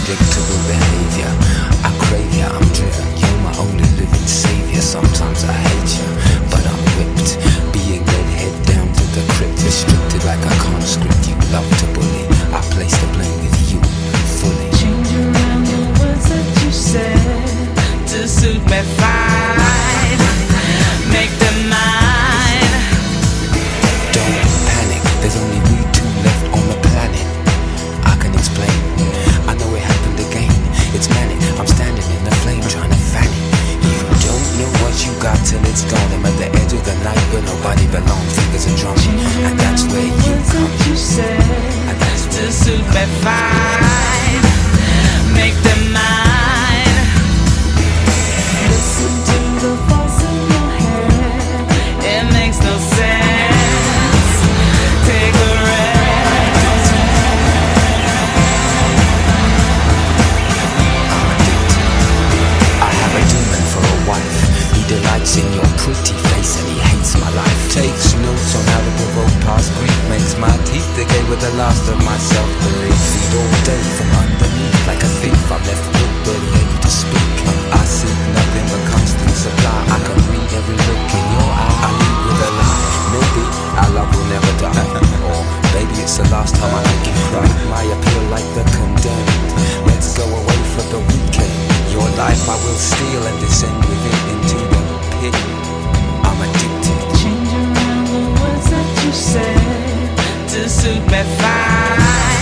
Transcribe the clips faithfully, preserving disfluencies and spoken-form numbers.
unpredictable behavior. I crave ya, I'm driven, you're my only living savior. Sometimes I hate you, but I'm whipped. Being led head down to the crypt, restricted like I can't script you. Love to bully, I place the blame with you fully. Change around the words that you said to suit me fine. Make them mine. Don't panic, there's only we two left on the planet. I can explain, I know it happened again. It's manic, I'm standing in the flame trying to fan it. You don't know what you got till it's gone. I'm at the edge of the night where nobody belongs. Fingers are drumming, and that's where you come. You said And that's to suit me fine. Make them mine. Listen to the voice in your head. It makes no sense. Take a rest. I have a demon for a wife. He delights in your pretty face and he hates my life. Takes notes on how to provoke past grief. Makes my teeth decay with the last of my self-belief. Feed all day from underneath like a thief. I'm left with barely able to speak. I seek nothing but constant supply. I can read every look in your eye. I lead with a lie. Maybe our love will never die. Or maybe it's the last time I make you cry. My appeal like the condemned. Let's go away for the weekend. Your life I will steal and descend with it into the pit. I'm addicted. Change around the words that you said to suit me fine.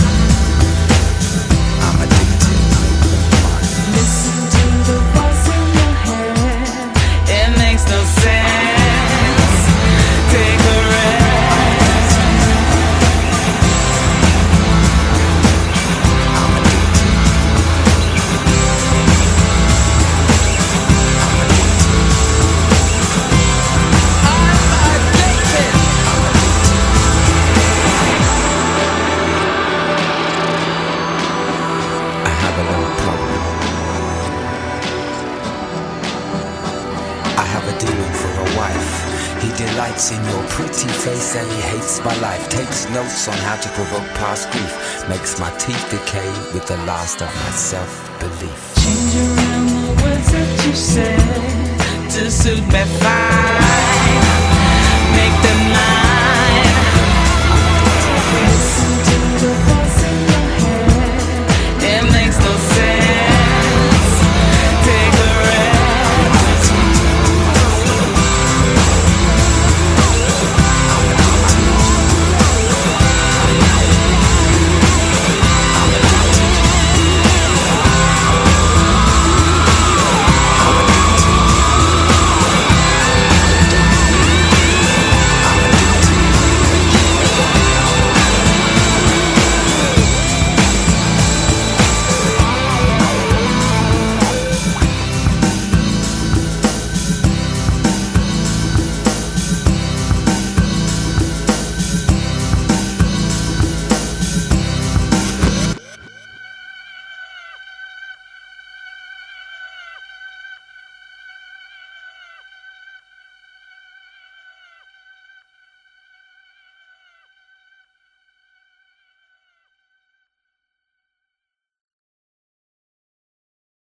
I'm addicted. Listen to the voice in your head. It makes no sense. Take a rest. I'm addicted. I have a little problem. I have a demon for a wife. He delights in your pretty face and he hates my life. Takes notes on how to provoke past grief. Makes my teeth decay with the last of my self-belief. Change around the words that you said to suit me fine. Make them mine.